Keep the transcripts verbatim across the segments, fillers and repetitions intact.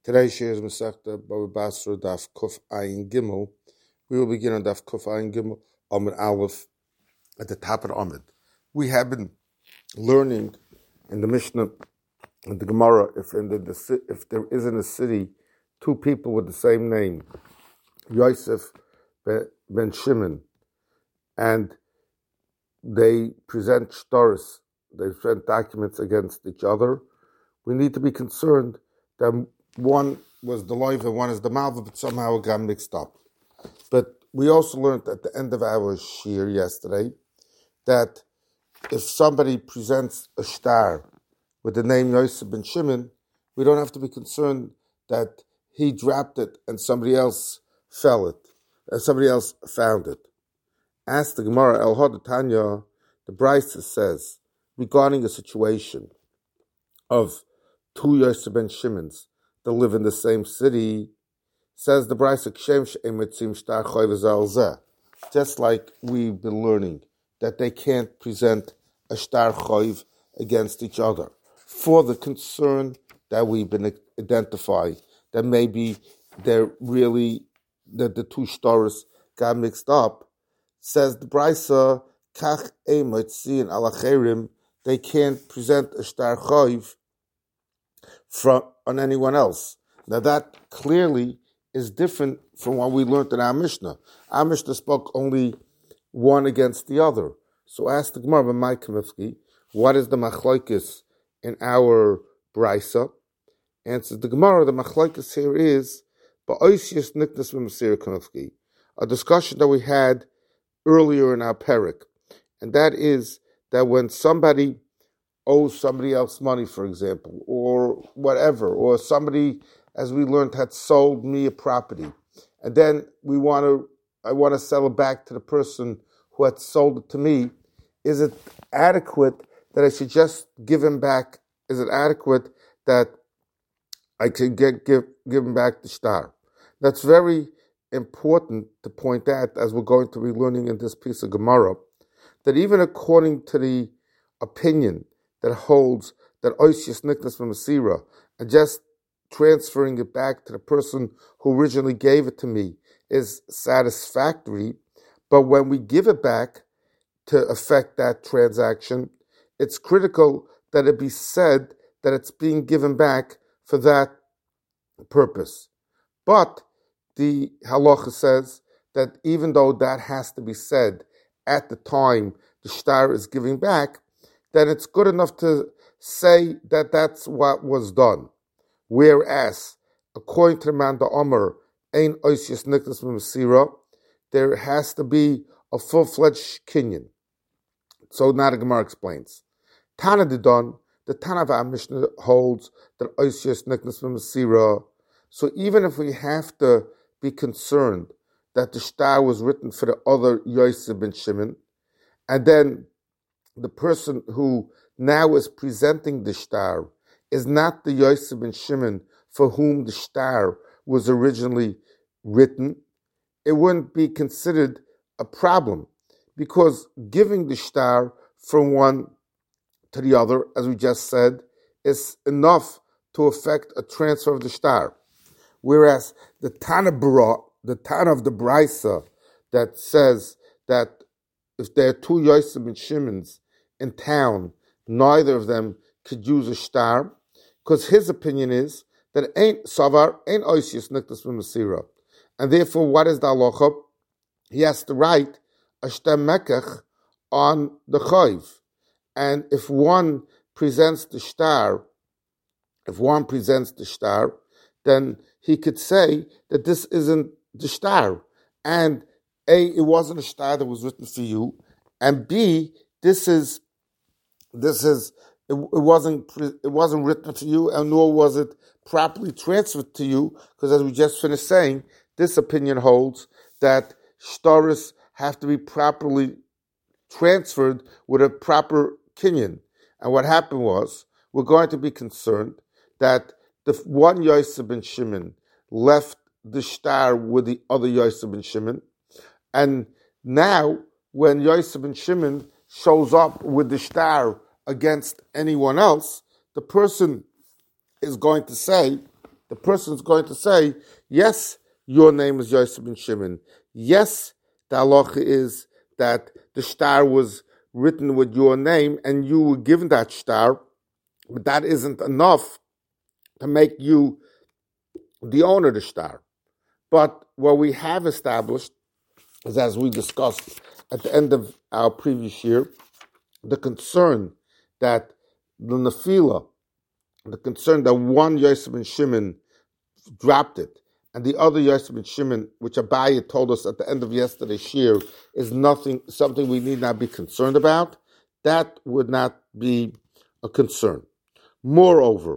Today's share is Masechta Baba Basra Daf Kuf Ayin Gimel. We will begin on Daf Kuf Ayin Gimel Amid Aleph at the top of the Amid. We have been learning in the Mishnah and the Gemara if in the, the if there is in a city two people with the same name, Yosef ben Shimon, and they present shtaris, they present documents against each other, we need to be concerned that one was the loiv and one is the malva, but somehow it got mixed up. But we also learned at the end of our shir yesterday that if somebody presents a shtar with the name Yosef ben Shimon, we don't have to be concerned that he dropped it and somebody else fell it, and somebody else found it. Ask the Gemara, El Hod Tanya, the Brisa says, regarding a situation of two Yosef ben Shimons that live in the same city, says the Brisa, just like we've been learning, that they can't present a shtar choiv against each other for the concern that we've been identified, that maybe they're really, that the two shtaros got mixed up. Says the Brisa, kach eimotzin alacherim, they can't present a shtar choiv from on anyone else. Now that clearly is different from what we learned in our Mishnah. Our Mishnah spoke only one against the other. So ask the Gemara, B'mai Kamifki, what is the machlokes in our Brisa? Answers the Gemara, the machlokes here is ba'oisius niknas v'masir Kamifki, a discussion that we had earlier in our parak, and that is that when somebody owes somebody else money, for example, or whatever, or somebody, as we learned, had sold me a property, and then we want to, I want to sell it back to the person who had sold it to me. Is it adequate that I should just give him back? Is it adequate that I could get give give him back the shtar? That's very important to point out, as we're going to be learning in this piece of Gemara, that even according to the opinion that holds that oisius niknas v'masira, and just transferring it back to the person who originally gave it to me is satisfactory, but when we give it back to affect that transaction, it's critical that it be said that it's being given back for that purpose. But the halacha says that even though that has to be said at the time the shtar is giving back, then it's good enough to say that that's what was done. Whereas, according to the man the Omer, ein oisius niknas v'masira, there has to be a full-fledged kinyan. So now the Gemara explains. Tana Didon, the Tana of our Mishnah holds that oisius niknas v'masira. So even if we have to be concerned that the shtar was written for the other Yosef ben Shimon, and then the person who now is presenting the shtar is not the Yosef ben Shimon for whom the shtar was originally written, it wouldn't be considered a problem, because giving the shtar from one to the other, as we just said, is enough to affect a transfer of the shtar. Whereas the Tana Bara, the Tana of the Brisa, that says that if there are two Yosef ben Shimons in town, neither of them could use a shtar, because his opinion is that ain't savar, ain't oisius niknas v'masira, and therefore, what is the halacha? He has to write a shtar mekach on the chayv, and if one presents the shtar, if one presents the shtar, then he could say that this isn't the shtar, and A, it wasn't a shtar that was written for you, and B, this is This is it, it wasn't it wasn't written for you, and nor was it properly transferred to you, because as we just finished saying, this opinion holds that shtaris have to be properly transferred with a proper kinyan. And what happened was, we're going to be concerned that the one Yosef ben Shimon left the shtar with the other Yosef ben Shimon, and now when Yosef ben Shimon shows up with the shtar against anyone else, the person is going to say the person is going to say, yes, your name is Yosef ben Shimon. Yes, the halacha is that the shtar was written with your name and you were given that shtar, but that isn't enough to make you the owner of the shtar. But what we have established is, as we discussed at the end of our previous year, the concern that the nefila, the concern that one Yosef ben Shimon dropped it, and the other Yosef ben Shimon, which Abaye told us at the end of yesterday's year, is nothing, something we need not be concerned about, that would not be a concern. Moreover,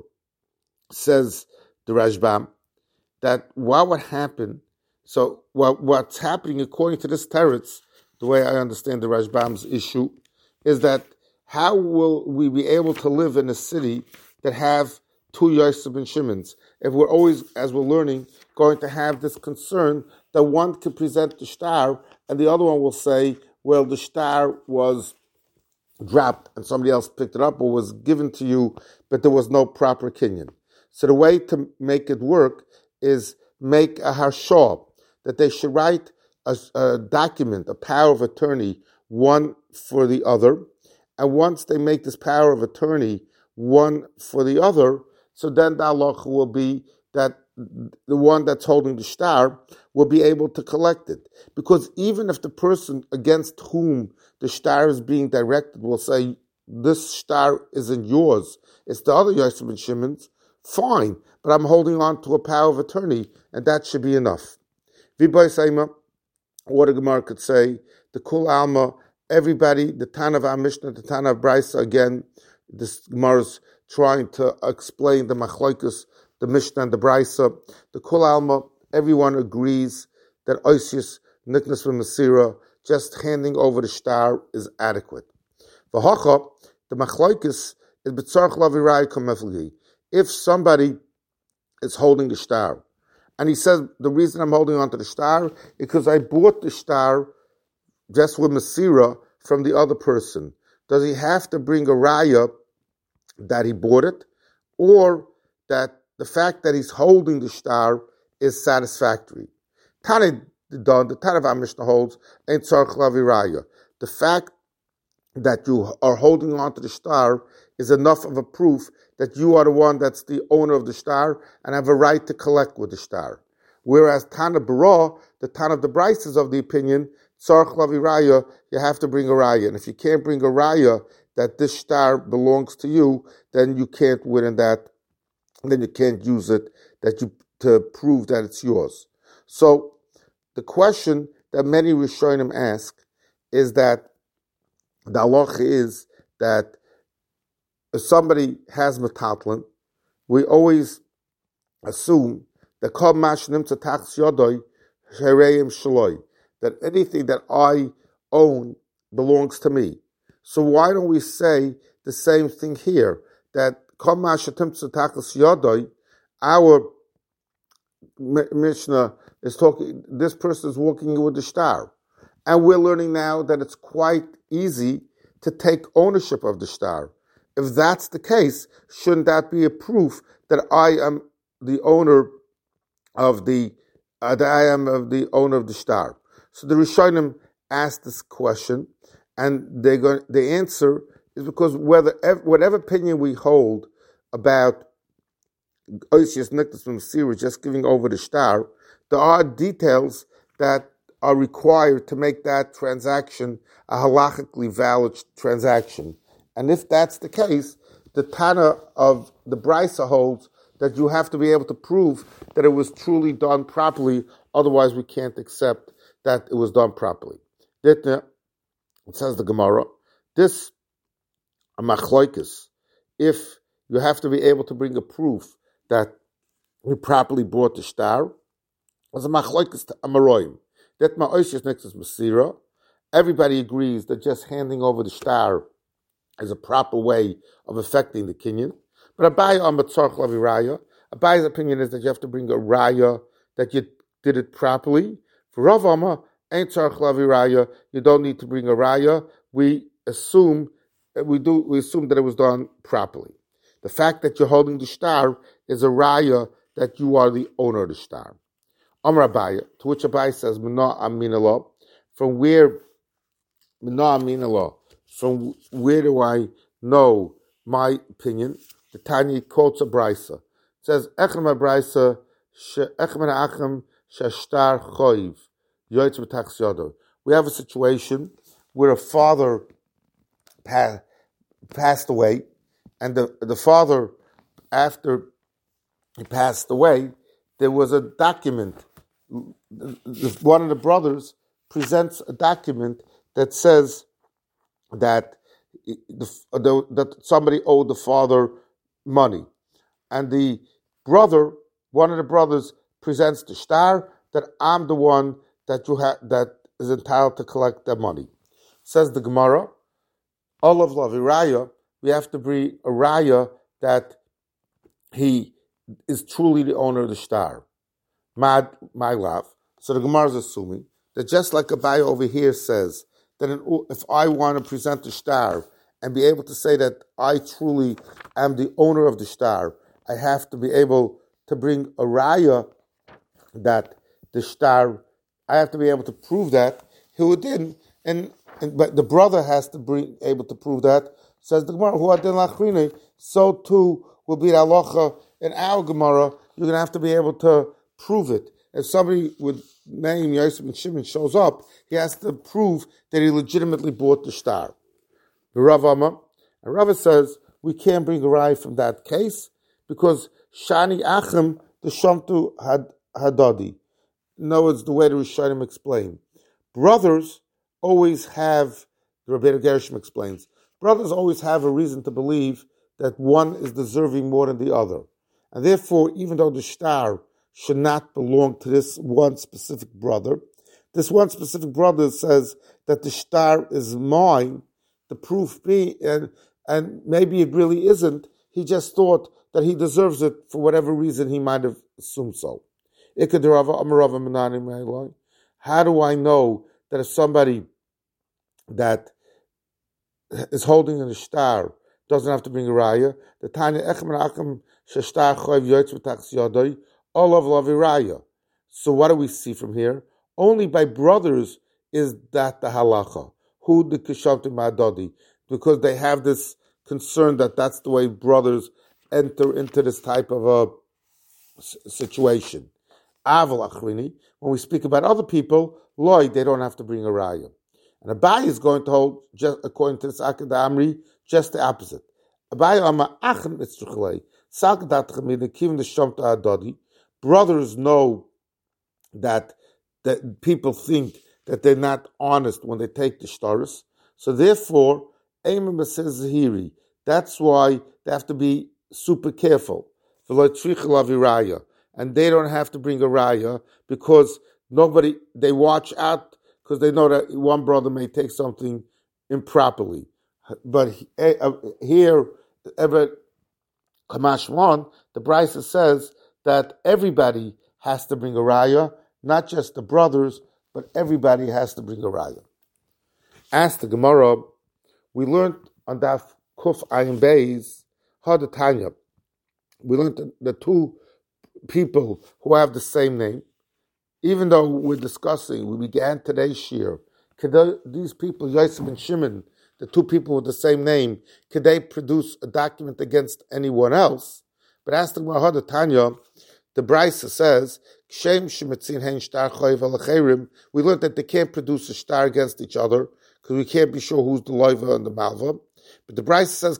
says the Rashbam, that what would happen, so what, what's happening according to this teretz, the way I understand the Rashbam's issue, is that how will we be able to live in a city that have two Yosef ben Shimons if we're always, as we're learning, going to have this concern that one can present the shtar and the other one will say, well, the shtar was dropped and somebody else picked it up or was given to you, but there was no proper kinyan. So the way to make it work is make a harshah, that they should write a, a document, a power of attorney, one for the other, and once they make this power of attorney one for the other, so then the halacha will be that the one that's holding the shtar will be able to collect it. Because even if the person against whom the shtar is being directed will say, this shtar isn't yours, it's the other Yosef ben Shimon's, fine, but I'm holding on to a power of attorney, and that should be enough. V'boy Seima, what a Gemara could say, the Kul Alma, everybody, the Tana of our Mishnah, the Tana of Brisa, again, this Gemara is trying to explain the Machlokes, the Mishnah and the Brisa. The Kul Alma, everyone agrees that Oisius Niknas from Masira, just handing over the shtar is adequate. V'hacha, the Machlokes is B'tzarch Lavirai Kameflgi. If somebody is holding the shtar, and he says, the reason I'm holding on to the shtar is because I bought the shtar just with Masira from the other person. Does he have to bring a raya that he bought it, or that the fact that he's holding the shtar is satisfactory? Tana Don, the Tana of our Mishnah holds, ain't tzarich lavi raya. The fact that you are holding on to the shtar is enough of a proof that you are the one that's the owner of the shtar and have a right to collect with the shtar. Whereas Tana Bara, the Tana of the Brisa, is of the opinion, tzarich lavi raya, you have to bring a raya. And if you can't bring a raya that this shtar belongs to you, then you can't win in that, then you can't use it that you to prove that it's yours. So the question that many Rishonim ask is that the halacha is that if somebody has metatlin, we always assume that kol mashnim tzatachs yodoi shereim shaloi, that anything that I own belongs to me. So why don't we say the same thing here, that kol mashatim tzatachs yodoi, our Mishnah is talking, this person is walking with the shtar. And we're learning now that it's quite easy to take ownership of the shtar. If that's the case, shouldn't that be a proof that I am the owner of the, uh, that I am of the owner of the shtar? So the Rishonim asked this question, and they go, the answer is because whether whatever opinion we hold about Oisius Niktas from Sira just giving over the shtar, there are details that are required to make that transaction a halachically valid transaction. And if that's the case, the Tana of the Brisa holds that you have to be able to prove that it was truly done properly, otherwise we can't accept that it was done properly. Ditna, it says the Gemara, this a machlokes, if you have to be able to bring a proof that you properly bought the shtar, as a machlokes to Amaroim. That ma'oisius nexus masira. Everybody agrees that just handing over the shtar is a proper way of affecting the kinyan. But Abaye on Batzarch Lavi Raya, Abaye's opinion is that you have to bring a raya that you did it properly. For Rav Amma, ain't Tzarch Lavi Raya, you don't need to bring a raya. We assume we do we assume that it was done properly. The fact that you're holding the shtar is a raya that you are the owner of the star. Amar Abaya, to which Abaya says, Mina Aminallah, from where, Mina Aminallah, from where do I know my opinion? The Tanya quotes a brisa. It says, Echem brisa, Echem Achem Shashtar Choiv, Yoitz B'Tachs Yodo. We have a situation where a father pa- passed away, and the, the father, after he passed away, there was a document. One of the brothers presents a document that says that the, the, that somebody owed the father money, and the brother, one of the brothers, presents the star that I'm the one that you ha- that is entitled to collect that money. Says the Gemara, Olav Laviraya, we have to bring a raya that he is truly the owner of the star. Mad, my love. So the Gemara is assuming that just like Abaya over here says, that if I want to present the star and be able to say that I truly am the owner of the star, I have to be able to bring a raya that the star, I have to be able to prove that who didn't, and, and but the brother has to be able to prove that. Says the Gemara, who adin lachrine, so too will be the halacha in our Gemara. You're going to have to be able to prove it. If somebody with name Yosef and Shimon shows up, he has to prove that he legitimately bought the star. The Rav Amma, and Rav says we can't bring a raya from that case because Shani Achem the Shamtu had Hadadi. In other words, the way the Rishonim explain, brothers always have, the Rabbeinu Gershom explains, brothers always have a reason to believe that one is deserving more than the other. And therefore, even though the star should not belong to this one specific brother, this one specific brother says that the star is mine, the proof be, and, and maybe it really isn't, he just thought that he deserves it for whatever reason he might have assumed so. How do I know that if somebody that is holding in a star doesn't have to bring a raya? The Tanya Echem Achem Shashtar Choiv Yoitz B'Tachs Yodoi Olav Laviraya. So what do we see from here? Only by brothers is that the halacha. Who the Kishavtim Ma'adodi, because they have this concern that that's the way brothers enter into this type of a situation. Aval Achrini, when we speak about other people, Lloyd, they don't have to bring a raya. And Abai is going to hold, just according to this Akad Amri, just the opposite. Abai Amma Achem Mitzruchlei, Sakdat Chamid, Kivin the Shamta Adodi. Brothers know that that people think that they're not honest when they take the shtaris. So therefore, Eimim says Zahiri. That's why they have to be super careful. And they don't have to bring a raya because nobody, they watch out because they know that one brother may take something improperly. But here, Kamash one, the Brisa says that everybody has to bring a raya, not just the brothers, but everybody has to bring a raya. Ask the Gemara, we learned on Daf Kuf Ayin Beis, Hadatanya. We learned the, the two people who have the same name, even though we're discussing, we began today's shir, could they, these people, Yosef and Shimon, the two people with the same name, could they produce a document against anyone else? But as the Gemara Tanya, the Brisa says, we learned that they can't produce a star against each other because we can't be sure who's the loiva and the malva. But the Brisa says,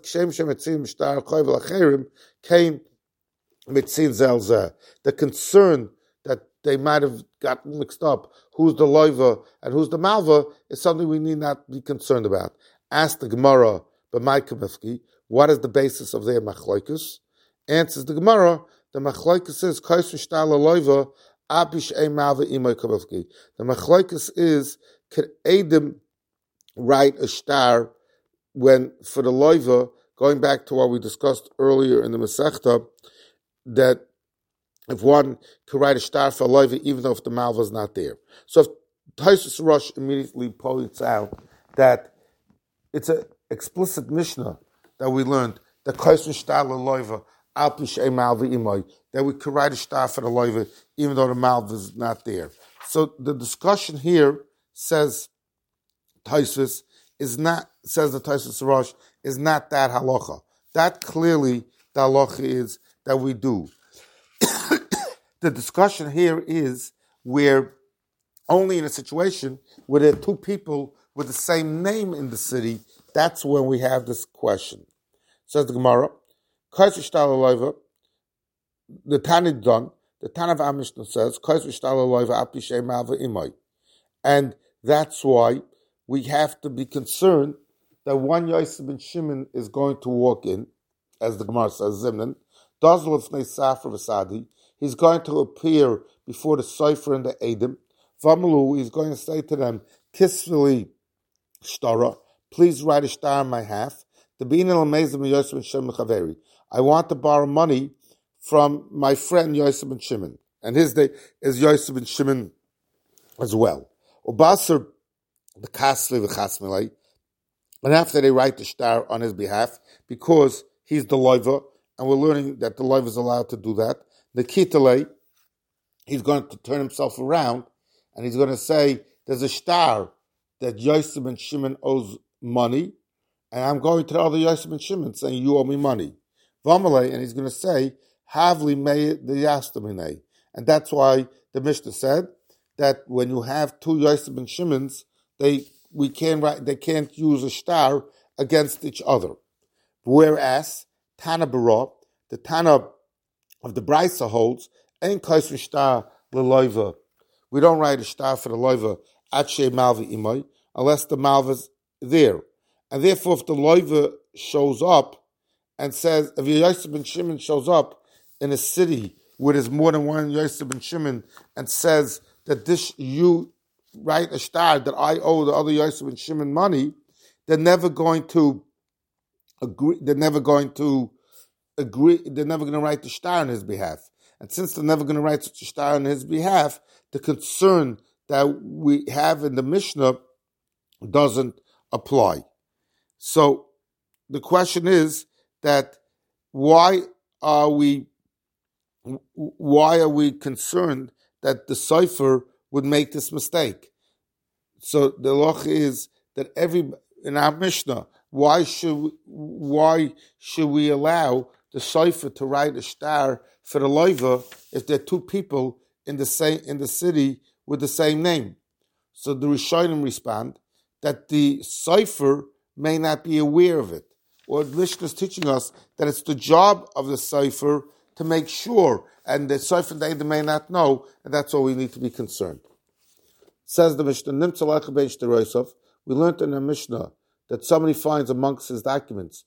the concern that they might have gotten mixed up, who's the loiva and who's the malva, is something we need not be concerned about. Ask the Gemara, what is the basis of their machloikus? Answers the Gemara, the machloikus is kaisu shtar loiva abish a malva imoy kabavki. The machloikus is could Adam write a star when for the loiva, going back to what we discussed earlier in the Masechta, that if one could write a star for a loiva even though if the malva is not there. So if Taisus Rosh immediately points out that it's an explicit Mishnah that we learned that kaisu shtar loiva. That that we could write a star for the loiva even though the malva is not there. So the discussion here says Tosfos is not, says the Tosfos Rosh, is not that halacha. That clearly the halacha is that we do. The discussion here is where only in a situation where there are two people with the same name in the city, that's when we have this question. Says the Gemara, the Tanit done, the Tan of Amishna says, and that's why we have to be concerned that one Yosef ben Shimon is going to walk in, as the Gemara says, Zimnan, he's going to appear before the Sefer and the Edom. Vamalu, he's going to say to them, Kisvili Shtara, please write a star on my half. The Bin el Mezim Yosef ben Shimon Chaveri. I want to borrow money from my friend Yosef ben Shimon. And his name is Yosef ben Shimon as well. Ubasar the Kasli v'Chasmilei. And after they write the star on his behalf, because he's the loiva, and we're learning that the loiva is allowed to do that, the Kitale, he's going to turn himself around, and he's going to say, there's a star that Yosef ben Shimon owes money, and I'm going to the other Yosef ben Shimon saying, you owe me money. Vamale, and he's going to say, Havli mei the Yastamine. And that's why the Mishnah said that when you have two Yosef ben Shimons, they we can't write, they can't use a star against each other. Whereas Tana Bara, the Tana of the Brisa holds, ain't kais star leloiva. We don't write a star for the loiva ache malva imay unless the malva's there, and therefore if the loiva shows up and says, if Yosef ben Shimon shows up in a city where there's more than one Yosef ben Shimon and says that this you write a star that I owe the other Yosef ben Shimon money, they're never going to agree. They're never going to agree. They're never going to write the star on his behalf. And since they're never going to write such a star on his behalf, the concern that we have in the Mishnah doesn't apply. So the question is that why are we why are we concerned that the Sefer would make this mistake? So the loch is that every in our Mishnah, why should we, why should we allow the Sefer to write a star for the loiva if there are two people in the same in the city with the same name? So the Rishonim respond that the Sefer may not be aware of it. Or the Mishnah is teaching us that it's the job of the Sefer to make sure, and the Sefer they may not know, and that's all we need to be concerned. Says the Mishnah, we learned in the Mishnah that somebody finds amongst his documents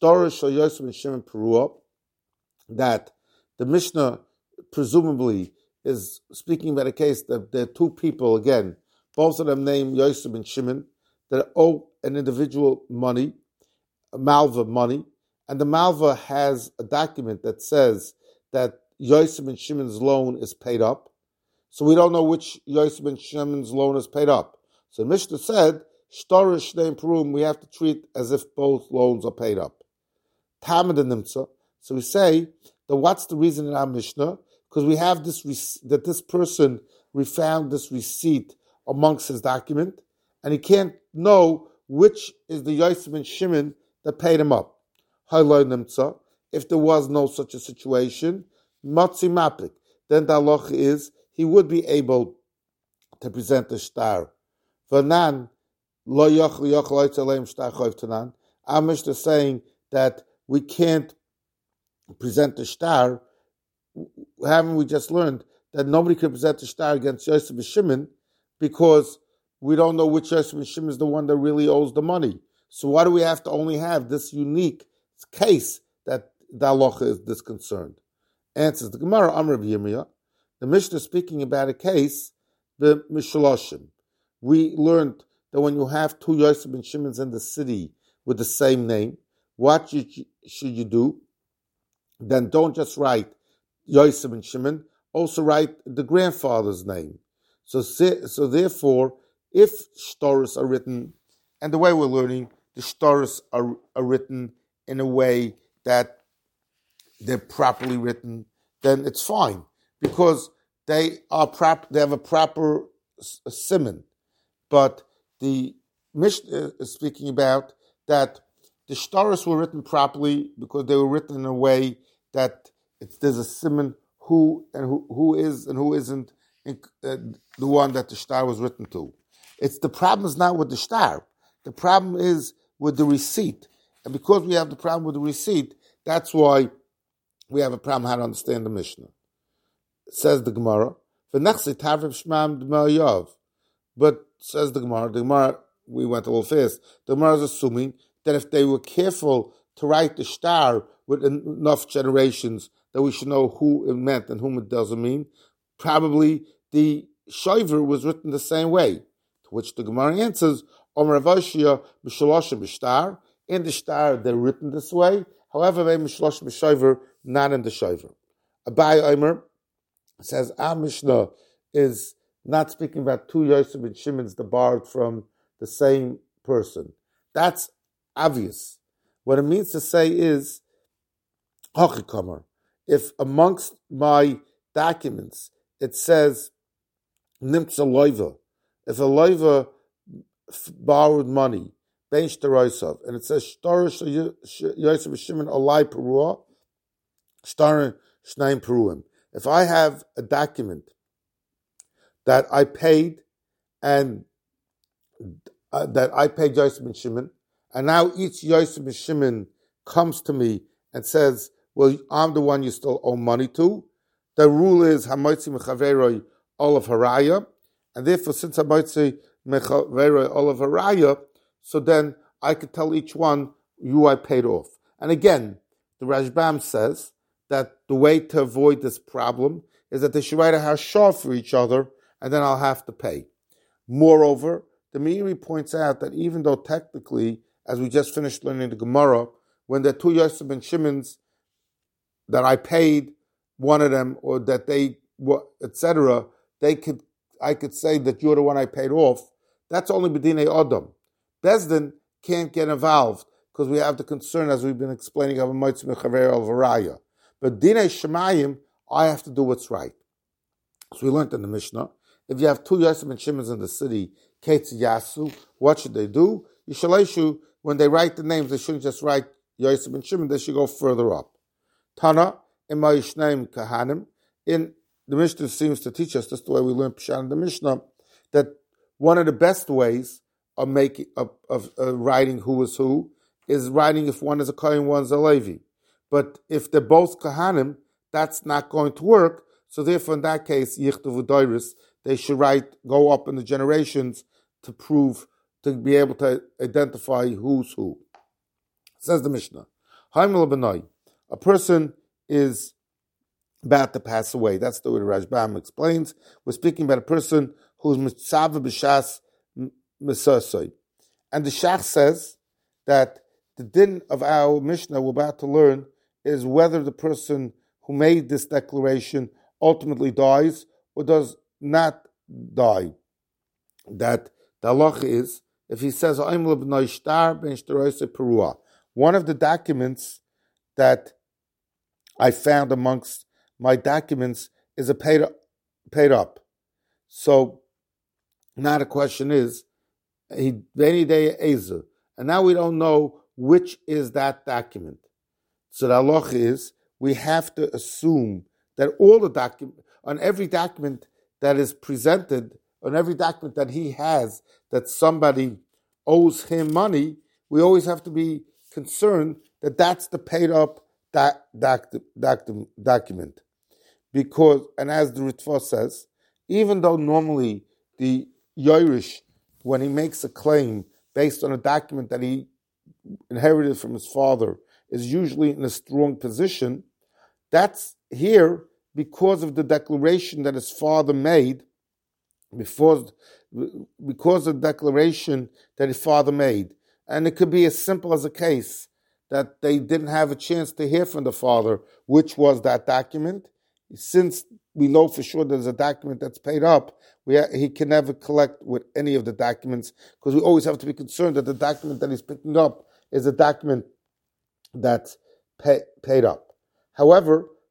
that the Mishnah presumably is speaking about a case that there are two people, again, both of them named Yosef and Shimon, that owe an individual money, a malva money, and the malva has a document that says that Yosef and Shimon's loan is paid up. So we don't know which Yosef and Shimon's loan is paid up. So Mishnah said, Storish Neim Purim, we have to treat as if both loans are paid up. Tamid and Nimtza. So we say that what's the reason in our Mishnah? Because we have this that this person we found this receipt amongst his document, and he can't know which is the Yosef and Shimon that paid him up. If there was no such a situation, Matzi Mapik, then the halacha is he would be able to present a star. Vanan lo yochel yochel oitzelem star chayv tanan. Our Mishnah is saying that we can't present a star. Haven't we just learned that nobody can present a star against Yosef and Shimon because we don't know which Yosef and Shimon is the one that really owes the money. So why do we have to only have this unique case that the halacha is disconcerned? Answers the Gemara, Amr Yirmiyah. The Mishnah is speaking about a case, the Mishloshim. We learned that when you have two Yosef and Shimons in the city with the same name, what you, should you do? Then don't just write Yosef and Shimon, also write the grandfather's name. So, so therefore, if shtoros are written, and the way we're learning, the shtoros are, are written in a way that they're properly written, then it's fine because they are prop, they have a proper siman. But the Mishnah is speaking about that the shtaros were written properly because they were written in a way that it's, there's a siman who and who, who is and who isn't in, uh, the one that the shtar was written to. It's the problem is not with the shtar. The problem is with the receipt. And because we have the problem with the receipt, that's why we have a problem how to understand the Mishnah. It says the Gemara, but says the Gemara, the Gemara, we went a little fast, the Gemara is assuming that if they were careful to write the shtar with enough generations that we should know who it meant and whom it doesn't mean, probably the shoiver was written the same way. To which the Gemara answers, Omer Avashia Mishalosha B'shtar, in the shtar they're written this way, however, they Mishlosh B'shoiver, not in the shoiver. Abai Omer says, our Mishnah is not speaking about two Yosef and Shimon's that borrowed from the same person. That's obvious. What it means to say is, Hachikomer, if amongst my documents it says, Nimtza Loiva, if a Loiva borrowed money, Ben Shtaroisov, and it says, Shtarish Yosef and Shimon Alai Perua, Shtarin Shnaim Peruim. If I have a document that I paid and uh, that I paid Yosef and Shimon, and now each Yosef and Shimon comes to me and says, well, I'm the one you still owe money to. The rule is Hamoitzi Mechaveroi Olav Haraya, and therefore since Hamoitzi Mechaveroi Olav Haraya, so then I could tell each one, you I paid off. And again, the Rashbam says that the way to avoid this problem is that they should write a hashah for each other, and then I'll have to pay. Moreover, the Meiri points out that even though technically, as we just finished learning the Gemara, when the two Yosef and Shimon's that I paid one of them, or that they, et cetera, they could, I could say that you're the one I paid off. That's only b'dinei Adam. Bezdin can't get involved because we have the concern, as we've been explaining, of a moitz mechaver al varaya. But dinei shemayim, I have to do what's right. So we learned in the Mishnah, if you have two Yosef and Shimons in the city, Ketz Yasu, what should they do? Yishaleshu, when they write the names, they shouldn't just write Yosef and Shimon, they should go further up. Tana, in my Yishnaim Kahanim, in the Mishnah seems to teach us, that's the way we learn Pshat in the Mishnah, that one of the best ways of making of, of uh, writing who is who is writing if one is a Kohen, one's a Levi. But if they're both Kahanim, that's not going to work. So therefore, in that case, Yichtav Udoiris, they should write, go up in the generations to prove, to be able to identify who's who. Says the Mishnah, Haimel Benoi, a person is about to pass away. That's the way the Rashbam explains. We're speaking about a person who's mitzvah b'shas misasoi. And the Shach says that the din of our Mishnah we're about to learn is whether the person who made this declaration ultimately dies or does not die. That the halacha is, if he says, one of the documents that I found amongst my documents is a paid up, paid up. So now the question is, he any day Ezer, and now we don't know which is that document. So the halacha is, we have to assume that all the document, on every document that is presented, on every document that he has, that somebody owes him money, we always have to be concerned that that's the paid up doc, doc, doc, document. Because, and as the Ritva says, even though normally the Yoirish, when he makes a claim based on a document that he inherited from his father, is usually in a strong position, that's here because of the declaration that his father made, before, because of the declaration that his father made. And it could be as simple as a case that they didn't have a chance to hear from the father, which was that document. Since we know for sure there's a document that's paid up, we ha- he can never collect with any of the documents, because we always have to be concerned that the document that he's picking up is a document that's pay, paid up. However,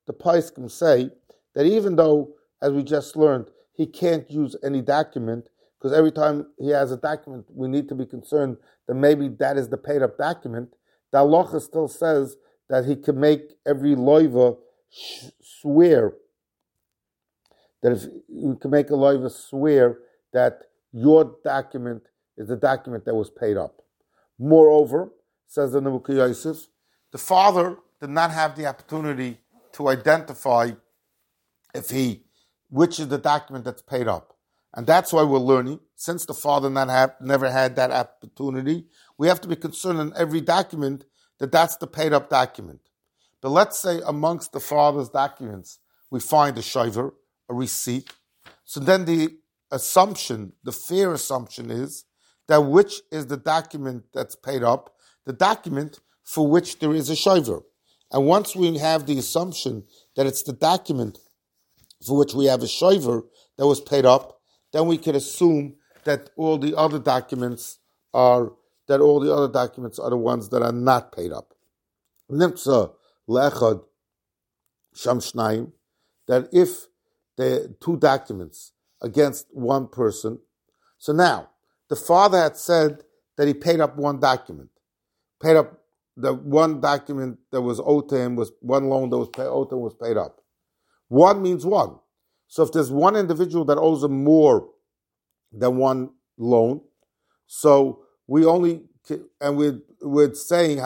the Paiskim say that even though, as we just learned, he can't use any document, because every time he has a document, we need to be concerned that maybe that is the paid up document. The halacha still says that he can make every loiva sh- swear, that if you can make a loiva swear that your document is the document that was paid up. Moreover, says the Nebuchadnezzar Yosef, the father did not have the opportunity to identify if he, which is the document that's paid up. And that's why we're learning, since the father not have, never had that opportunity, we have to be concerned in every document that that's the paid up document. But let's say amongst the father's documents, we find a shiver, a receipt. So then the assumption, the fair assumption is that which is the document that's paid up, the document for which there is a shiver. And once we have the assumption that it's the document for which we have a shiver that was paid up, then we can assume that all the other documents are that all the other documents are the ones that are not paid up. Nimtza le'echad sham shnayim, that if the two documents against one person, so now the father had said that he paid up one document, paid up the one document that was owed to him was one loan that was pay, owed to him was paid up. One means one. So if there's one individual that owes him more than one loan, so we only, and we're, we're saying,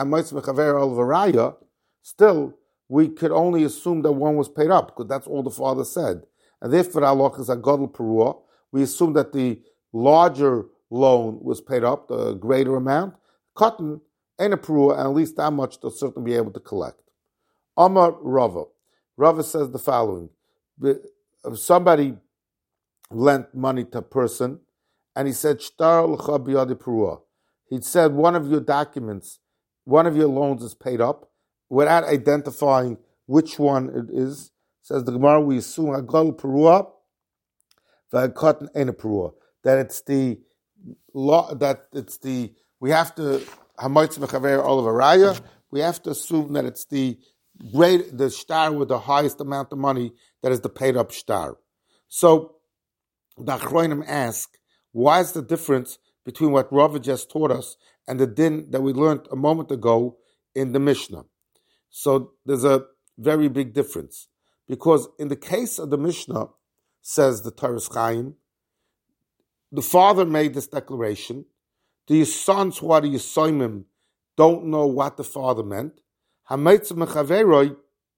still, we could only assume that one was paid up, because that's all the father said. And therefore, Allah is a gadol perua. We assume that the larger loan was paid up, the greater amount. Cotton ain't a perua, and at least that much they'll certainly be able to collect. Amar Rava. Rava says the following. If somebody lent money to a person, and he said, Shtar l'cha biyadi perua. He said, one of your documents, one of your loans is paid up, without identifying which one it is. Says the Gemara, we assume hagal perua, v'hakotan ain't a perua. That it's the law, that it's the, we have to, hamoitz mechaver olav araya, we have to assume that it's the great, the shtar with the highest amount of money that is the paid up shtar. So, the Achronim ask, why is the difference between what Rava just taught us and the din that we learned a moment ago in the Mishnah? So there's a very big difference. Because in the case of the Mishnah, says the Toras Chaim, the father made this declaration. The sons who are the Yisoimim don't know what the father meant. Hameitz mechaveroi,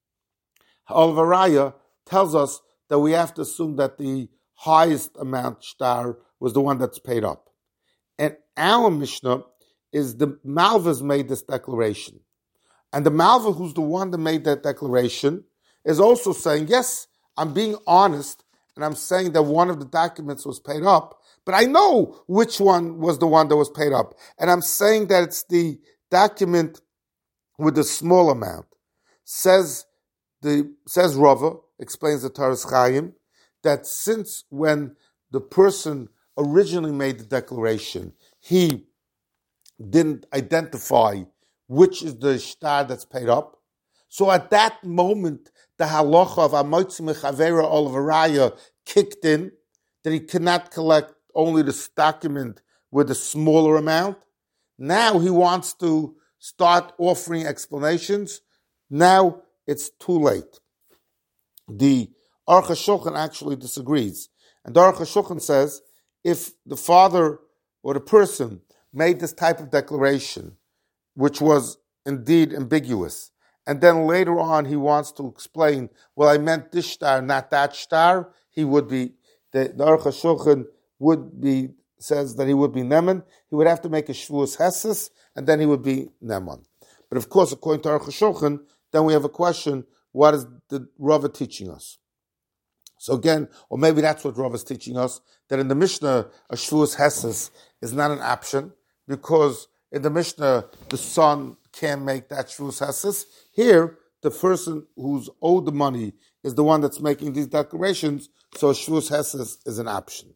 Alvaraya tells us that we have to assume that the highest amount shtar was the one that's paid up. And our Mishnah is the Malva's made this declaration. And the Malva, who's the one that made that declaration, is also saying, yes, I'm being honest, and I'm saying that one of the documents was paid up, but I know which one was the one that was paid up. And I'm saying that it's the document with the small amount. Says the says Rava, explains the Toras Chaim, that since when the person originally made the declaration, he didn't identify which is the shtar that's paid up. So at that moment, the halacha of Amotzi Mechavera Olavaraya kicked in, that he cannot collect only this document with a smaller amount. Now he wants to start offering explanations. Now it's too late. The Aruch HaShulchan actually disagrees. And the Aruch HaShulchan says, if the father or the person made this type of declaration, which was indeed ambiguous, and then later on he wants to explain, well, I meant this shtar, not that shtar, he would be, the, the Aruch HaShulchan would be, says that he would be Neman, he would have to make a Shvuas Heses, and then he would be Neman. But of course, according to Aruch HaShulchan, then we have a question, what is the Rava teaching us? So again, or maybe that's what Rava is teaching us, that in the Mishnah, a Shvuas Heses is not an option, because in the Mishnah, the son can't make that Shvuas Heses. Here, the person who's owed the money is the one that's making these declarations, so Shvuas Heses is an option.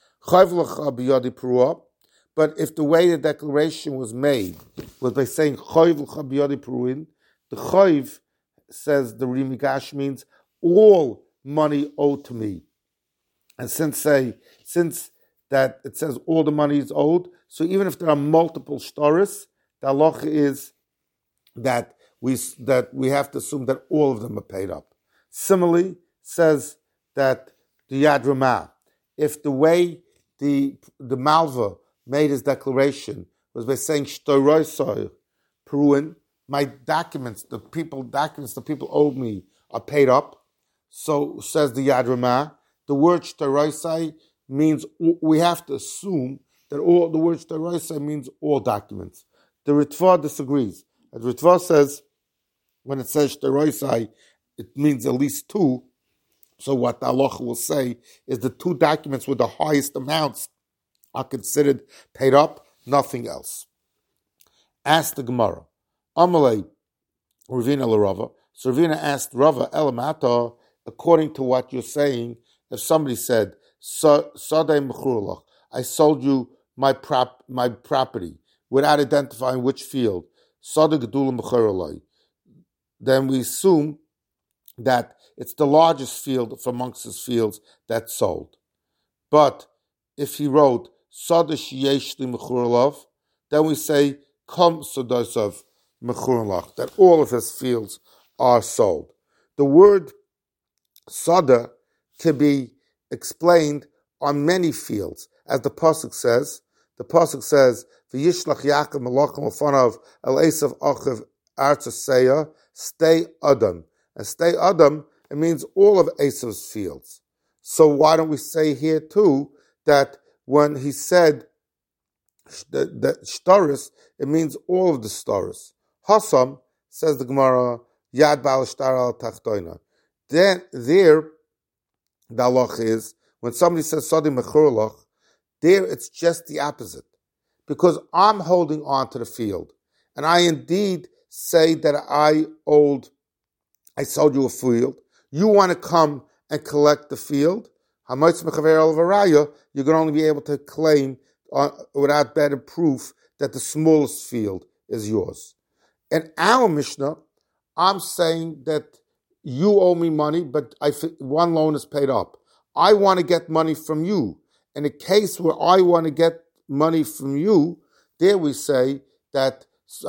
But if the way the declaration was made was by saying Chayv l'cha b'yadi peruin, the Chayv says the Rimigash, means all money owed to me. And since say since that it says all the money is owed, so even if there are multiple shtaris, the halacha is that we that we have to assume that all of them are paid up. Similarly, says that the Yad Ramah, if the way the the Malva made his declaration was by saying Shtoiroisoi Peruin, my documents, the people documents the people owed me are paid up. So says the Yad Ramah, the word Shtoiroisai means we have to assume that all the word Shtoiroisai means all documents. The Ritva disagrees. The Ritva says when it says Shtoiroisai, it means at least two. So what the halacha will say is the two documents with the highest amounts are considered paid up, nothing else. Ask the Gemara. Amalei Ravina LaRava. So Ravina asked Rava, Elamata, according to what you're saying, if somebody said, Sadei Mechurlach, I sold you my prop my property without identifying which field, Sadei Gedulah Mechurlach, then we assume that it's the largest field from amongst his fields that's sold. But if he wrote Sadish Yeshli Mechurlav, then we say Kom Sodosav Mechurlach, that all of his fields are sold. The word Sada to be explained on many fields, as the pasuk says. The pasuk says, "V'yishlach Yaakov malachim l'fanav el Esav achiv artzaseya stay Adam." And stay Adam, it means all of Esav's fields. So why don't we say here too that when he said that, that shtaris, it means all of the shtaris. Hasam, says the Gemara, Yad Baal Shtar al Tachtoina. Then there, the halach is, when somebody says Sadi Mechurlach, there it's just the opposite. Because I'm holding on to the field. And I indeed say that I owed I sold you a field. You want to come and collect the field. You're going to only be able to claim uh, without better proof that the smallest field is yours. In our Mishnah, I'm saying that you owe me money, but I, one loan is paid up. I want to get money from you. In a case where I want to get money from you, there we say that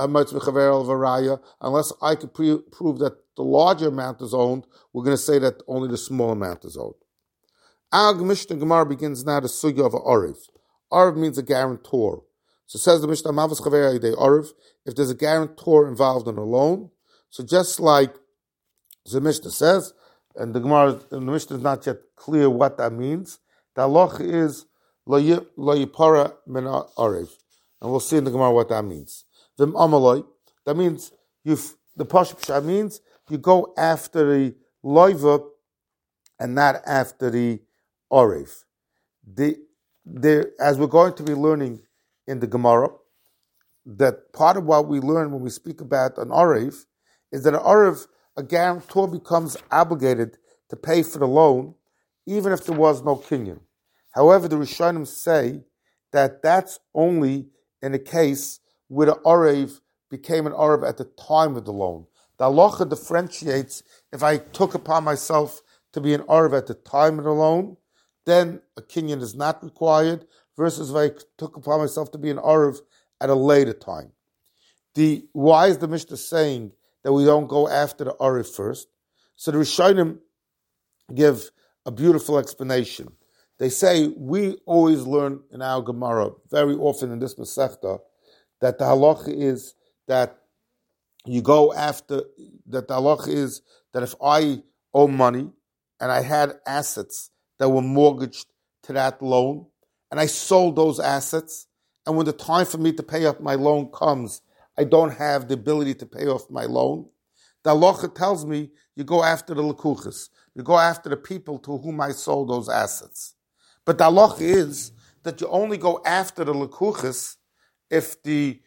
unless I could pre- prove that the larger amount is owned, we're going to say that only the small amount is owed. Our Mishnah Gemara begins now the sugya of an Ariv. Ariv means a guarantor. So it says the Mishnah, Ariv, if there's a guarantor involved in a loan, so just like the Mishnah says, and the Gemara, and the Mishnah is not yet clear what that means, the halach is lo yipara min Ariv. And we'll see in the Gemara what that means. Vim amaloi, that means you've the Pashut means you go after the loiva and not after the Ariv. The, the, as we're going to be learning in the Gemara, that part of what we learn when we speak about an Ariv is that an Ariv, a guarantor becomes obligated to pay for the loan even if there was no kinyan. However, the Rishonim say that that's only in a case where the Ariv became an Ariv at the time of the loan. The halacha differentiates if I took upon myself to be an Ariv at the time of the loan, then a kinyan is not required, versus if I took upon myself to be an Ariv at a later time. The why is the Mishnah saying that we don't go after the Ariv first? So the Rishonim give a beautiful explanation. They say we always learn in our Gemara, very often in this Masechta, that the halacha is that you go after, that the halacha is that if I owe money and I had assets that were mortgaged to that loan, and I sold those assets, and when the time for me to pay off my loan comes, I don't have the ability to pay off my loan, the halacha tells me you go after the lekuchas, you go after the people to whom I sold those assets. But the halacha is that you only go after the lekuchas if the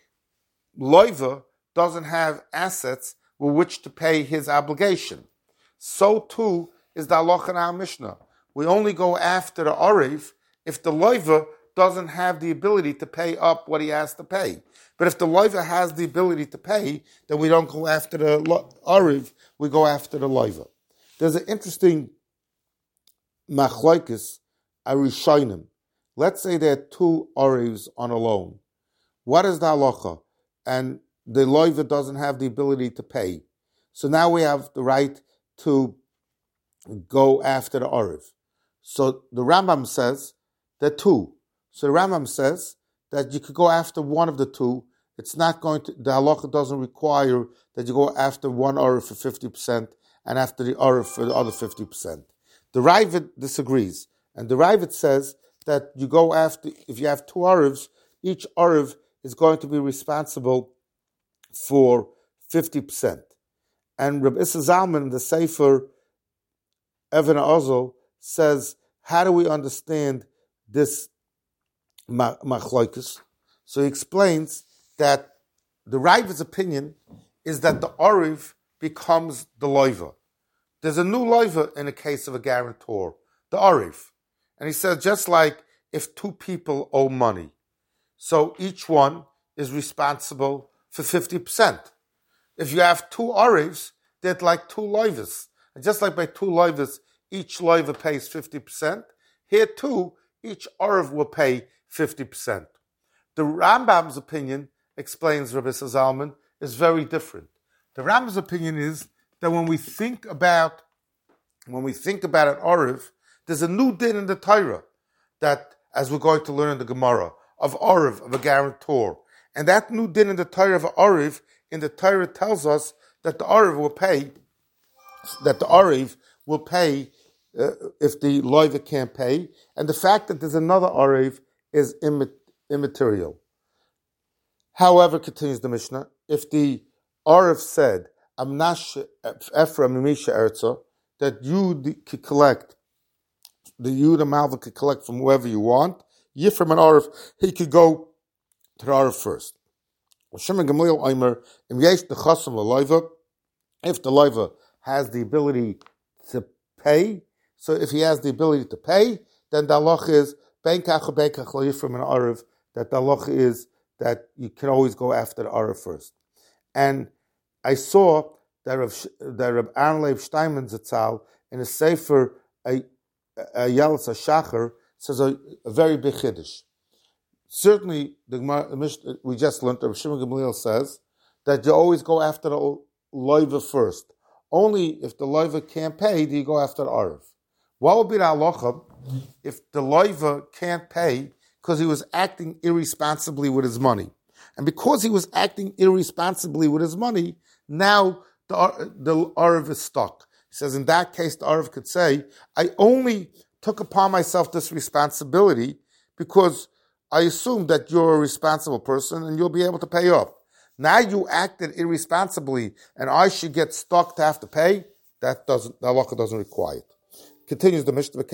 loiva doesn't have assets with which to pay his obligation. So too is the halacha in our Mishnah. We only go after the Ariv if the loiva doesn't have the ability to pay up what he has to pay. But if the loiva has the ability to pay, then we don't go after the ariv, we go after the loiva. There's an interesting machlokes arishonim. Let's say there are two arivs on a loan. What is the halacha? And the loiva doesn't have the ability to pay. So now we have the right to go after the ariv. So the Rambam says there are two. So the Rambam says that you could go after one of the two. It's not going to, the halacha doesn't require that you go after one ariv for fifty percent and after the ariv for the other fifty percent. The Ravid disagrees. And the Ravid says that you go after, if you have two arivs, each ariv is going to be responsible for fifty percent. And Reb Issa Zalman, the Sefer Even Ozel, says, how do we understand this machlokes? So he explains that the Ravid's opinion is that the ariv becomes the loiva. There's a new loiva in the case of a guarantor, the ariv. And he says, just like if two people owe money, so each one is responsible for fifty percent. If you have two arivs, they're like two loivas. And just like by two loivas, each loiva pays fifty percent, here too, each ariv will pay fifty percent. The Rambam's opinion, explains Rabbi Zalman, is very different. The Rambam's opinion is that when we think about when we think about an ariv, there's a new din in the Torah that, as we're going to learn in the Gemara, of ariv, of a guarantor. And that new din in the Torah of ariv, in the Torah tells us that the ariv will pay, that the ariv will pay uh, if the loiva can't pay, and the fact that there's another ariv is immaterial. However, continues the Mishnah, if the ariv said, Amnash Ephraim Misha Erza, that you could collect, the Yehuda Malva could collect from whoever you want, Yifram and ariv, he could go to the ariv first. If the loiva has the ability to pay, so if he has the ability to pay, then the halach is benkach or benkach lo yifram and ariv, that the halach is that you can always go after the ariv first. And I saw that Rav, that Rav Aaron Leib Steinman Zatzal in a sefer a Yelis HaShachar says a, a very big chiddush. Certainly, the we just learned, Rav Shimon Gamliel says that you always go after the loiva first. Only if the loiva can't pay, do you go after the ariv. What would be the halacha if the loiva can't pay because he was acting irresponsibly with his money? And because he was acting irresponsibly with his money, now the, the ariv is stuck. He says, in that case, the ariv could say, I only took upon myself this responsibility because I assume that you're a responsible person and you'll be able to pay up. Now you acted irresponsibly and I should get stuck to have to pay. That doesn't, the halacha doesn't require it. Continues the Mishnah.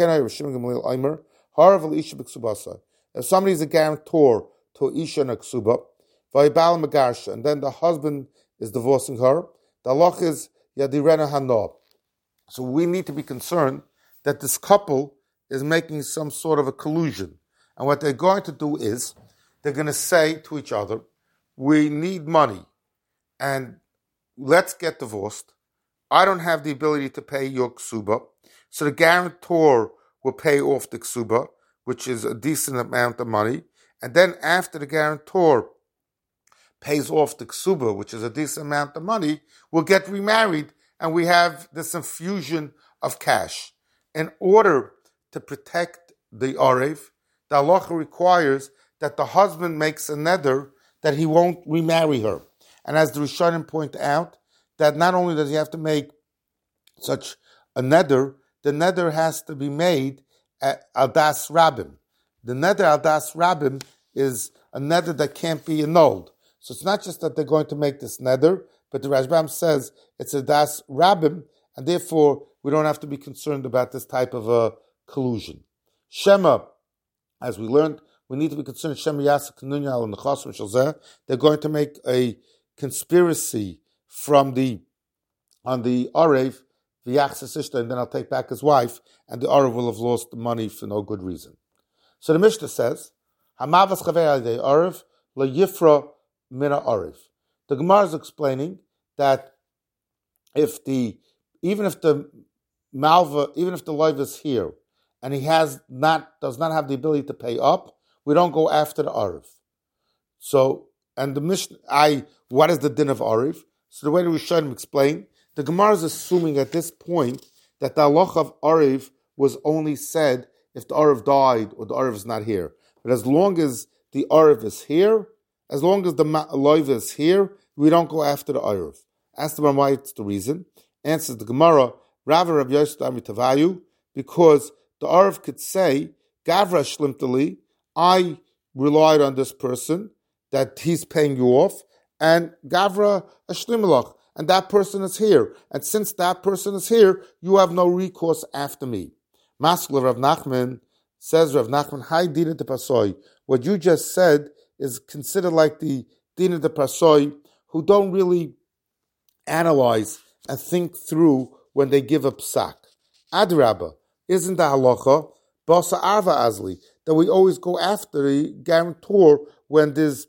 If somebody is a guarantor to Isha and a Ksuba, and then the husband is divorcing her, the halacha is Yadirena Hanob. So we need to be concerned that this couple is making some sort of a collusion. And what they're going to do is, they're going to say to each other, we need money, and let's get divorced. I don't have the ability to pay your ksuba, so the guarantor will pay off the ksuba, which is a decent amount of money, and then after the guarantor pays off the ksuba, which is a decent amount of money, we'll get remarried, and we have this infusion of cash. In order to protect the arev, the halacha requires that the husband makes a neder that he won't remarry her. And as the Rishonim point out, that not only does he have to make such a neder, the neder has to be made at Aldas Rabbim. The neder Aldas Rabbim is a neder that can't be annulled. So it's not just that they're going to make this neder, but the Rashbam says it's a Das Rabbim, and therefore we don't have to be concerned about this type of a collusion. Shema, as we learned, we need to be concerned. Shema Yasa Kanunyal and the Chasam Shalzeh. They're going to make a conspiracy from the on the Arev, the Yachsasishta, and then I'll take back his wife, and the Arev will have lost the money for no good reason. So the Mishnah says, Hamavas chaver de Arif lo yifra mina Arif. The Gemara is explaining that if the even if the malva, even if the loiv is here, and he has not does not have the ability to pay up, we don't go after the Arif. So, and the Mishnah, I what is the din of Arif? So the way the Rishonim explain, the Gemara is assuming at this point that the halacha of Arif was only said if the Arif died or the Arif is not here. But as long as the Arif is here, as long as the loiv is here, we don't go after the Arif. Ask the Gemara why it's the reason. Answers the Gemara, Rava Rav Yosef Amitavayu, because the Arif could say, Gavra Shlimtali, I relied on this person, that he's paying you off, and Gavra Ashlimalach, and that person is here. And since that person is here, you have no recourse after me. Maskler Rav Nachman says, Rav Nachman, Hi Dina de Pasoi. What you just said is considered like the Dina de Pasoi, who don't really analyze and think through when they give a psak. Adrabba, isn't the halacha basa arva azli that we always go after the guarantor when there's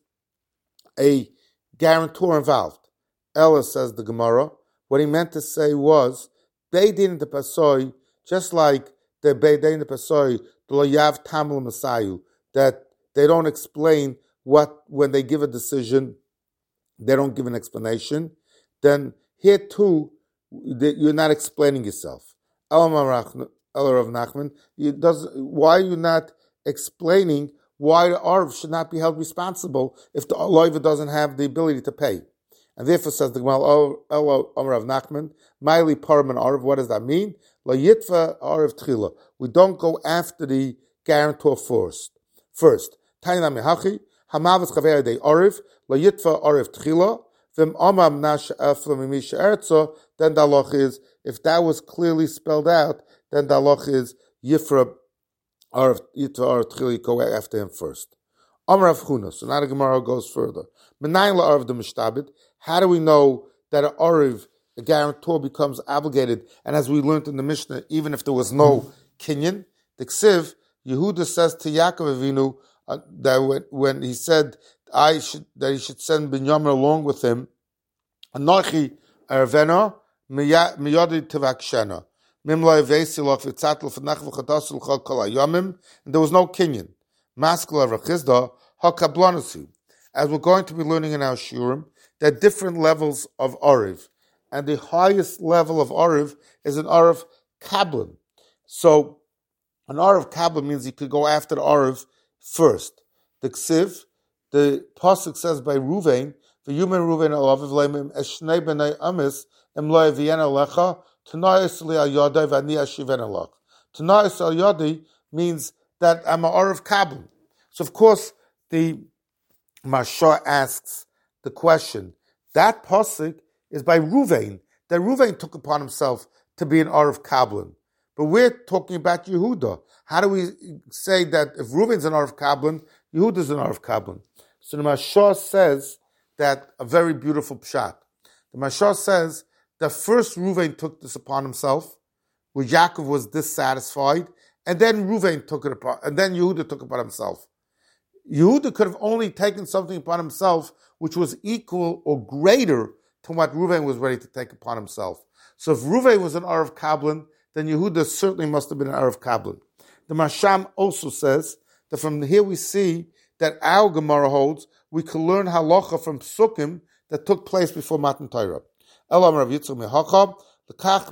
a guarantor involved? Ella, says the Gemara, what he meant to say was beidin de pasoi, just like the beidin de pasoi, the loyav tamil masayu, that they don't explain what when they give a decision, they don't give an explanation. Then here too, you're not explaining yourself. Ella Rav Nachman, does, why are you not explaining why the Arv should not be held responsible if the loiva doesn't have the ability to pay? And therefore, says the Gemara, Ella Rav Nachman, Maili Parman Arv, what does that mean? La Yitva Arv Tchila. We don't go after the guarantor first. First, Taina Mehachi, Hamavas Chaver de Arv, La Yitva Arv Tchila, Vim Amam Nash Aflamimisha Erza, then the halach is, if that was clearly spelled out, then the halach is Yifra Arv Yitva Arv Tchila, go after him first. Amar Rav Chuna, so now the Gemara goes further. Menayin la Arv de Mishtabit, how do we know that an Arv, a guarantor, becomes obligated? And as we learned in the Mishnah, even if there was no kinyan, the Ksiv, Yehuda says to Yaakov Avinu uh, that when, when he said I should that he should send Binyamin along with him, Anochi Ervena miyadi tevakshena mimloi vesilach v'tzatl v'nach v'chadasul chol kol hayomim, and there was no kinyan. Maskul of Rechizda hakablanusu. As we're going to be learning in our shurim, there are different levels of Ariv, and the highest level of Ariv is an Ariv Kablan. So, an Ariv Kablan means you could go after the Ariv first. The Ksiv, the Pasuk says by Ruvain, the human Ruvain alaviv leimim eshnei b'nei amis emloi v'yen alecha t'na'is li al yadai v'ani ashiven alach. T'na'is al yadai means that I'm an Ariv Kablan. So, of course, the Mashah asks the question, that pasuk is by Ruvain, that Ruvain took upon himself to be an Ariv Kablan. But we're talking about Yehuda. How do we say that if Ruvain's an Ariv Kablan, Yehuda's an Ariv Kablan? So the Mashah says that a very beautiful pshat. The Mashah says that first Ruvain took this upon himself, where Yaakov was dissatisfied, and then Ruvain took it upon, and then Yehuda took it upon himself. Yehuda could have only taken something upon himself which was equal or greater to what Ruvain was ready to take upon himself. So if Ruvain was an Ariv Kablan, then Yehuda certainly must have been an Ariv Kablan. The Masham also says that from here we see that our Gemara holds we can learn halacha from psukim that took place before Matan Torah. Elam Rav Yitzchak Mehacha, the Kach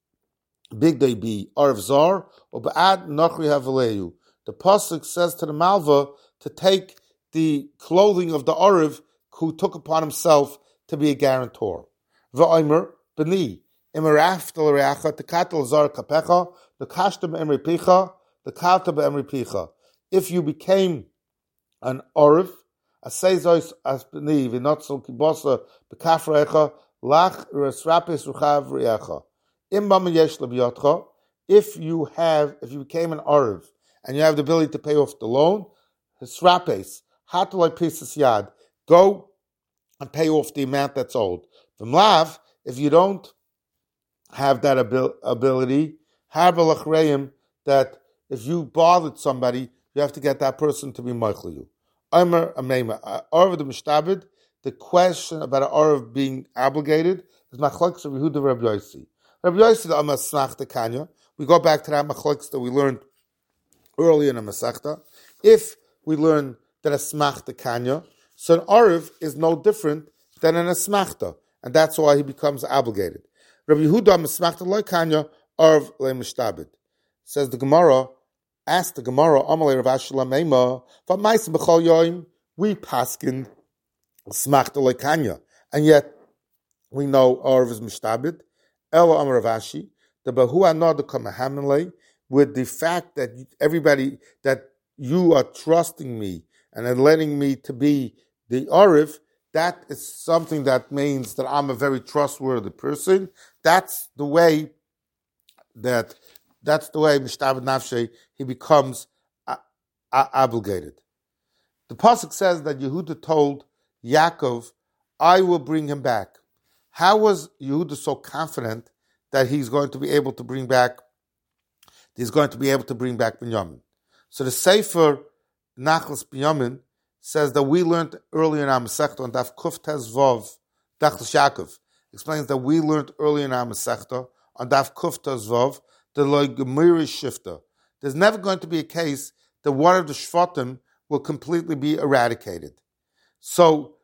Big Day be Ariv Zar, or Ba'ad Nachri Havaleyu. The pasuk says to the Malva to take the clothing of the Ariv who took upon himself to be a guarantor. V'omer b'ni imeraf del reacha tekatel zar kapecha the kashta be'emri picha the kalta be'emri picha. If you became an Ariv, a seizois as b'ni v'notzol kibosa b'kafrecha lach resrapis ruchav reacha imbam yesh lebiyotcha. If you have, if you became an Ariv and you have the ability to pay off the loan, Hisrapes, hatulai pieces yad, go and pay off the amount that's owed. V'mlav, if you don't have that abil- ability, harbalachreim, that if you bothered somebody you have to get that person to be Meichel you. Omer Ameima, Arav the Mishtabed, the question about an Arav being obligated is Machlokes of Yehuda Rabbi Yossi. Rabbi Yossi, the Amar Smach the Kanya, we go back to that Machlokes that we learned earlier in the Masechta. If we learn that a Smach the Kanya, so an Arav is no different than an Asmachta, and that's why he becomes obligated. Rabbi Yehuda Asmachta Lo Kanya, Arav Le Mishtabed. Says the Gemara, ask the Gemara, Amalei Rav Ashi Lameima, V'maisa b'chol yoim, we paskin smachta lekanya, and yet we know Arav is mishtabed. Elo Amar Rav Ashi, the Bahu Anod Kamahamelei, with the fact that everybody, that you are trusting me and are letting me to be the Arav, that is something that means that I'm a very trustworthy person. That's the way that That's the way Mishtabed Nafshei, he becomes uh, uh, obligated. The pasuk says that Yehuda told Yaakov, I will bring him back. How was Yehuda so confident that he's going to be able to bring back, he's going to be able to bring back Binyamin? So the Sefer Nachlas Binyamin says that we learned earlier in our Masechta on Daf Kuf Tezvov, Dachlas Yaakov explains that we learned earlier in our Masechta on Daf Kuf Tezvov, the Loigemiri Shifta. There's never going to be a case that one of the Shvatim will completely be eradicated. So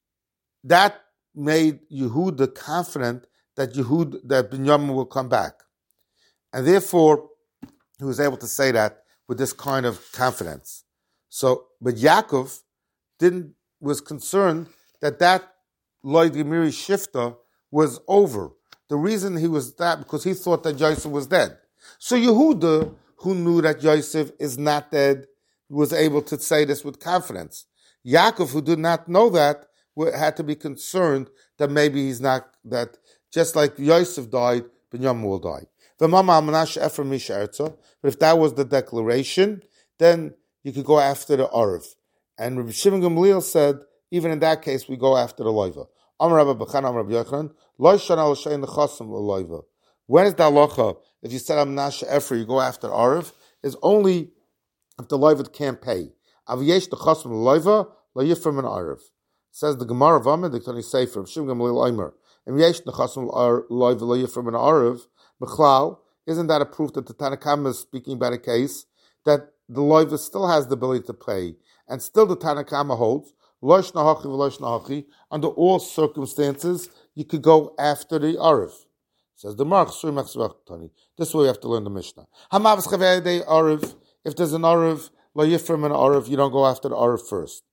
that made Yehuda confident that Yehud, that Binyamin will come back. And therefore, he was able to say that with this kind of confidence. So, but Yaakov didn't, was concerned that that Loigemiri Shifta was over. The reason he was that, because he thought that Yosef was dead. So Yehuda, who knew that Yosef is not dead, was able to say this with confidence. Yaakov, who did not know that, had to be concerned that maybe he's not, that just like Yosef died, Binyamin will die. But if that was the declaration, then you could go after the Arav. And Rabbi Shimon Gamliel said, even in that case, we go after the Loiva. When is the halacha? If you said I'm Nasha Efer, you go after Arav, is only if the Loiva can't pay. Aviyesh the chasm Loiva, lo yifrim an Arav. Says the Gemara of Amid, the Tani Sefer, Shim Gamliel Omer. Aviyesh the chasm Loiva, lo yifrim an Arav. Bechlal, isn't that a proof that the Tanakama is speaking about a case that the Loiva still has the ability to pay, and still the Tanakama holds Loish nahachi v'loish nahachi, under all circumstances you could go after the Arav. Says the Mark, this is where we have to learn the Mishnah. Arav, if there's an Arav, lo yifrim an Arav, you don't go after the Arav first.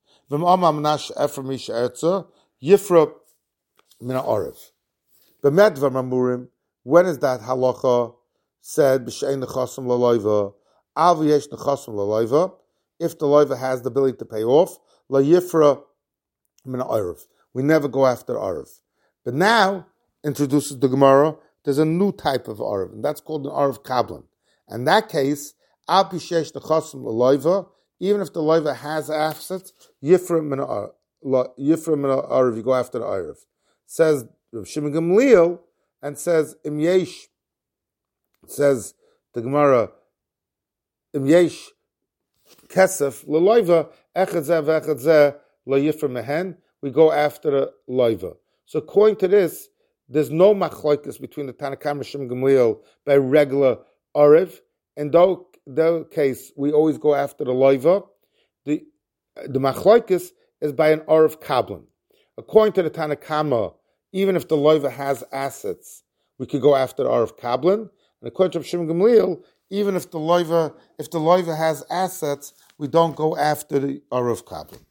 Yifra min Arav. B'medvar mamurim, when is that halacha said, b'shein nechasim l'loiva, av yesh nechasim l'loiva, if the loiva has the ability to pay off, lo yifra min Arav. We never go after Arav. But now, introduces the Gemara, there's a new type of Arav, and that's called an Arav Kablan. In that case, even if the loiva has assets, Yifrim min Arav, you go after the Arav. Says Rav Shimon Gamliel, and says Im Yesh, says the Gemara, Im Yesh Kesef l'loiva echad zeh v'echad zeh lo Yifrim mehen, we go after the loiva. So according to this, there's no machlokes between the Tanakam and Shimon Gamliel by regular Arav. In that case, we always go after the loiva. The the machlokes is by an Arav Kablan. According to the Tanakama, even if the loiva has assets, we could go after the Arav Kablan. And according to Shimon Gamliel, even if the loiva if the loiva has assets, we don't go after the Arav Kablan.